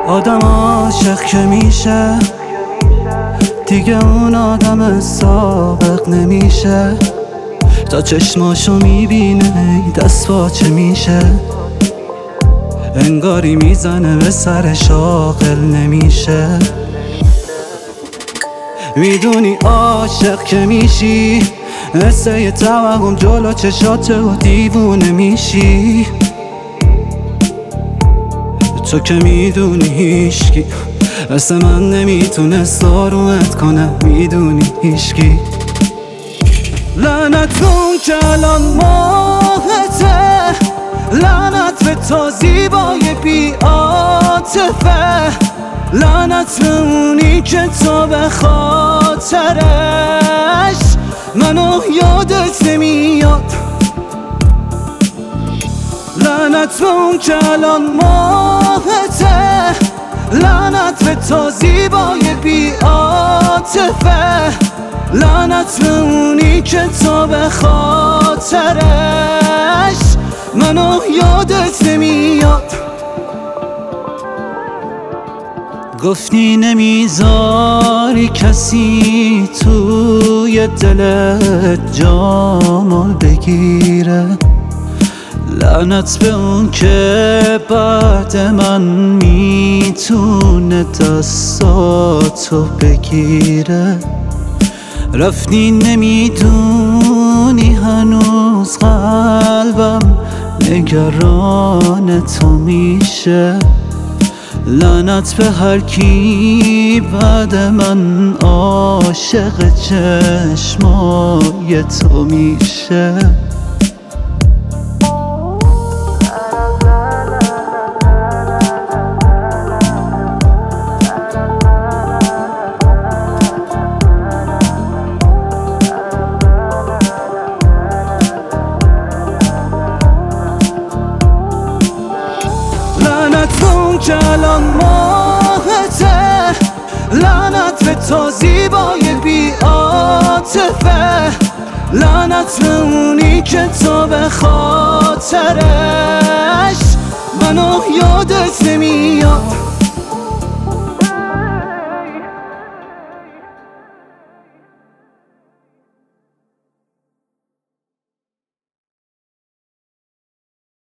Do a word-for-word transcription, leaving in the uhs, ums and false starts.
آدم عاشق که میشه دیگه اون آدم سابق نمیشه. تا چشماشو میبینه دست پاچه میشه، انگاری میزنه به سرش عاقل نمیشه. میدونی عاشق که میشی مثل یه توهم جلو چشاته و دیوونه میشی. تو که میدونی هیشکی مثل من نمیتونست آرومت کنه، میدونی هیشکی. لعنت اون که الان ماهته، لعنت به تا زیبای بی عاطفه، لعنت به اونی که تو به خاطرش منو یادت نمیاد. لعنت به اون که الان ماهته، لعنت به تا زیبای بی عاطفه، لعنت به اونی که تو به خاطرش منو یادت نمیاد. گفتی نمیذاری کسی توی دلت جامو بگیره، لعنت به اون که بعد من میتونه دستاتو بگیره. رفتی نمیدونی هنوز قلبم نگران تو میشه، لعنت به هر کی بعد من عاشق چشمای تو میشه. لعنت اون که الان ماهته، لعنت به تا زیبای بی عاطفه، لعنت به اونی که تو به خاطرش منو یادت نمیاد.